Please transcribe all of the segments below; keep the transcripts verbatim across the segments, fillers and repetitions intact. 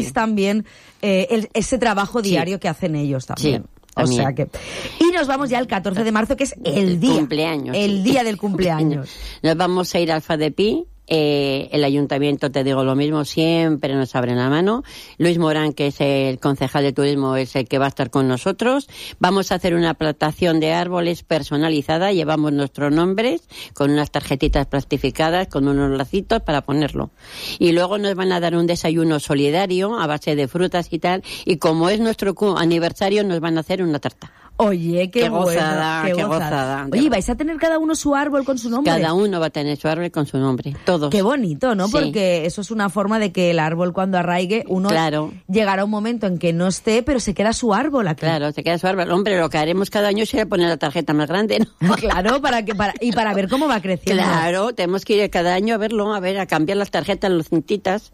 veáis también eh, el, ese trabajo diario sí. que hacen ellos también. Sí. También. O sea que... Y nos vamos ya el catorce de marzo, que es el día. Cumpleaños. El día del cumpleaños. Nos vamos a ir al FADEPI. Eh, el ayuntamiento, te digo lo mismo, siempre nos abre la mano. Luis Morán, que es el concejal de turismo, es el que va a estar con nosotros. Vamos a hacer una plantación de árboles personalizada. Llevamos nuestros nombres con unas tarjetitas plastificadas, con unos lacitos para ponerlo. Y luego nos van a dar un desayuno solidario a base de frutas y tal. Y como es nuestro aniversario, nos van a hacer una tarta. Oye, qué, qué bueno, gozada, qué, qué gozada. gozada. Oye, ¿vais a tener cada uno su árbol con su nombre? Cada uno va a tener su árbol con su nombre, todos. Qué bonito, ¿no? Sí. Porque eso es una forma de que el árbol cuando arraigue, uno claro. llegará un momento en que no esté, pero se queda su árbol aquí. Claro, se queda su árbol. Hombre, lo que haremos cada año será poner la tarjeta más grande, ¿no? Claro, para que para y para ver cómo va creciendo. Claro, tenemos que ir cada año a verlo, a ver, a cambiar las tarjetas, las cintitas.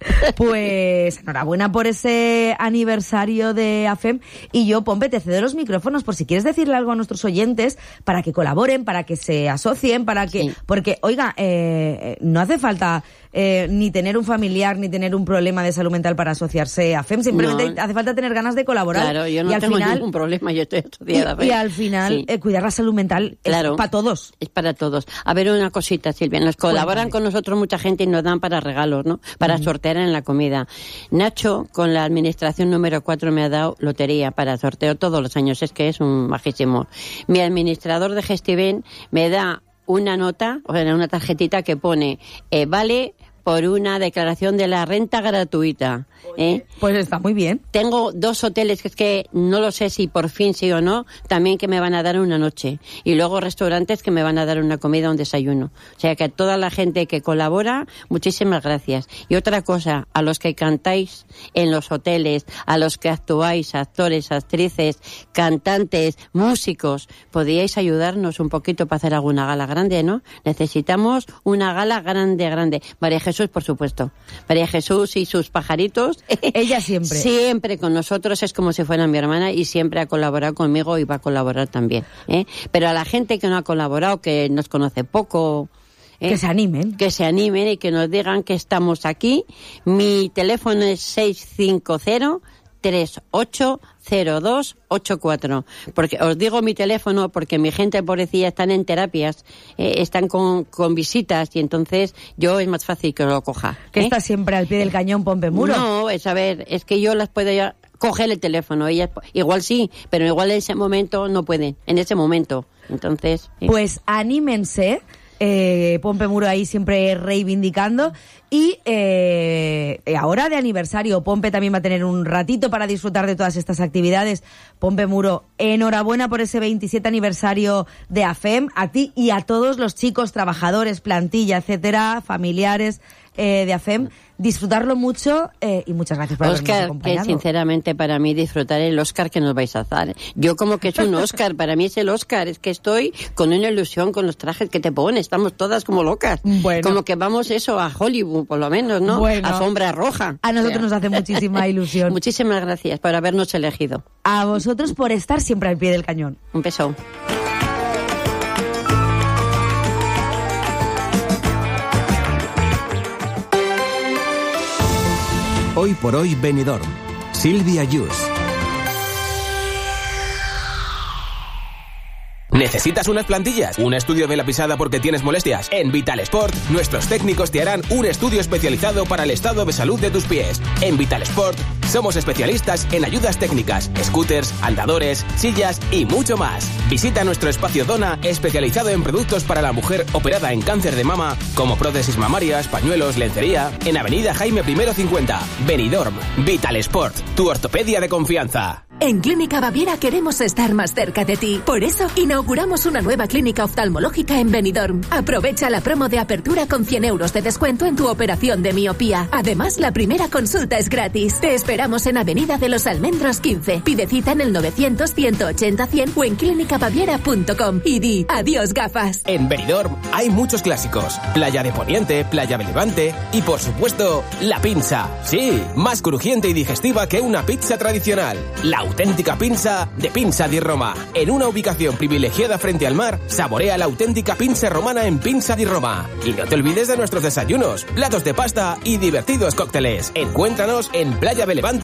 Pues enhorabuena por ese aniversario de A F E M. Y yo, Pompe, te cedo los micrófonos por si quieres decirle algo a nuestros oyentes para que colaboren, para que se asocien, para que... Sí. Porque, oiga, eh, no hace falta eh, ni tener un familiar, ni tener un problema de salud mental para asociarse a F E M. Simplemente no. hace falta tener ganas de colaborar. Claro, yo no y al tengo final, ningún problema, yo estoy asociada a F E M. Y, y al final, sí. eh, cuidar la salud mental claro, es para todos. Es para todos. A ver, una cosita, Silvia. Nos colaboran Cuéntame. con nosotros mucha gente y nos dan para regalos, ¿no? Para uh-huh. sortear en la comida. Nacho, con la administración número cuatro, me ha dado lotería para sorteo todos los años. Es que es un majísimo. Mi administrador de Gestiven me da una nota, o sea, una tarjetita que pone eh, vale por una declaración de la renta gratuita. ¿eh? Pues está muy bien. Tengo dos hoteles que es que no lo sé si por fin sí o no, también que me van a dar una noche. Y luego restaurantes que me van a dar una comida, un desayuno. O sea que a toda la gente que colabora, muchísimas gracias. Y otra cosa, a los que cantáis en los hoteles, a los que actuáis, actores, actrices, cantantes, músicos, podríais ayudarnos un poquito para hacer alguna gala grande, ¿no? Necesitamos una gala grande, grande. María Jesús, por supuesto. María Jesús y sus pajaritos. Ella siempre. Siempre con nosotros, es como si fuera mi hermana y siempre ha colaborado conmigo y va a colaborar también. ¿eh? Pero a la gente que no ha colaborado, que nos conoce poco... ¿eh? Que se animen. Que se animen y que nos digan que estamos aquí. Mi teléfono es seis cinco cero, tres ocho cero dos ocho cuatro. Porque os digo mi teléfono porque mi gente pobrecilla están en terapias, eh, están con, con visitas y entonces yo es más fácil que lo coja. ¿eh? Que está siempre al pie del cañón, Pompe Muro. No, es a ver, es que yo las puedo ya coger el teléfono. Ellas igual sí, pero igual en ese momento no pueden, en ese momento. Entonces... ¿eh? Pues anímense. Eh, Pompe Muro ahí siempre reivindicando. Y eh, ahora de aniversario, Pompe también va a tener un ratito para disfrutar de todas estas actividades. Pompe Muro, enhorabuena por ese veintisiete aniversario de A F E M, a ti y a todos los chicos, trabajadores, plantilla, etcétera, familiares eh, de A F E M. Disfrutarlo mucho eh, y muchas gracias por habernos Oscar, acompañado. que sinceramente para mí disfrutar el Oscar que nos vais a dar. Yo como que es un Oscar, para mí es el Oscar, es que estoy con una ilusión con los trajes que te pones, estamos todas como locas. Bueno. Como que vamos eso a Hollywood, por lo menos, ¿no? Bueno. Alfombra roja. A nosotros o sea. nos hace muchísima ilusión. Muchísimas gracias por habernos elegido. A vosotros por estar siempre al pie del cañón. Un beso. Hoy por hoy Benidorm. Silvia Yus. ¿Necesitas unas plantillas? ¿Un estudio de la pisada porque tienes molestias? En Vital Sport, nuestros técnicos te harán un estudio especializado para el estado de salud de tus pies. En Vital Sport, somos especialistas en ayudas técnicas, scooters, andadores, sillas y mucho más. Visita nuestro espacio Dona, especializado en productos para la mujer operada en cáncer de mama, como prótesis mamarias, pañuelos, lencería, en Avenida Jaime I cincuenta. Benidorm. Vital Sport, tu ortopedia de confianza. En Clínica Baviera queremos estar más cerca de ti. Por eso, inauguramos una nueva clínica oftalmológica en Benidorm. Aprovecha la promo de apertura con cien euros de descuento en tu operación de miopía. Además, la primera consulta es gratis. Te esperamos en Avenida de los Almendros quince. Pide cita en el novecientos, ciento ochenta, cien o en clínica baviera punto com y di adiós gafas. En Benidorm hay muchos clásicos. Playa de Poniente, Playa de Levante y, por supuesto, la pinza. Sí, más crujiente y digestiva que una pizza tradicional. La auténtica pinza de Pinza di Roma. En una ubicación privilegiada frente al mar, saborea la auténtica pinza romana en Pinza di Roma. Y no te olvides de nuestros desayunos, platos de pasta y divertidos cócteles. Encuéntranos en Playa de Levante